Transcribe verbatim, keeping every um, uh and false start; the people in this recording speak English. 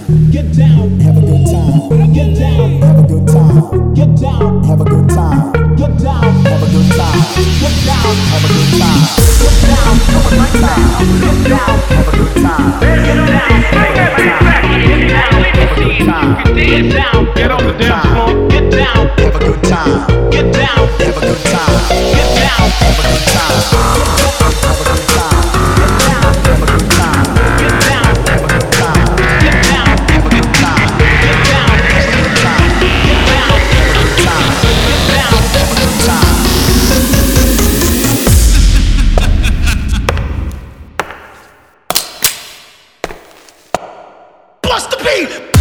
Get down, have a good time. Get down, have a good time. Get down, have a good time. Get down, have a good time. Get down, have a good time. Get down, have a good time. Get down, have a good time. Get down, bring that back. Get down, have a good time. Get down, get on the dance floor. Get down, have a good time. Get down, have a good time. Get down, have a good time. Have a good time. Get down, have a good time. Get down, have a good time. Get down, have a good time. Get down, have a good time. Get down, have a good time. Get down, have a good time. Bust the beat!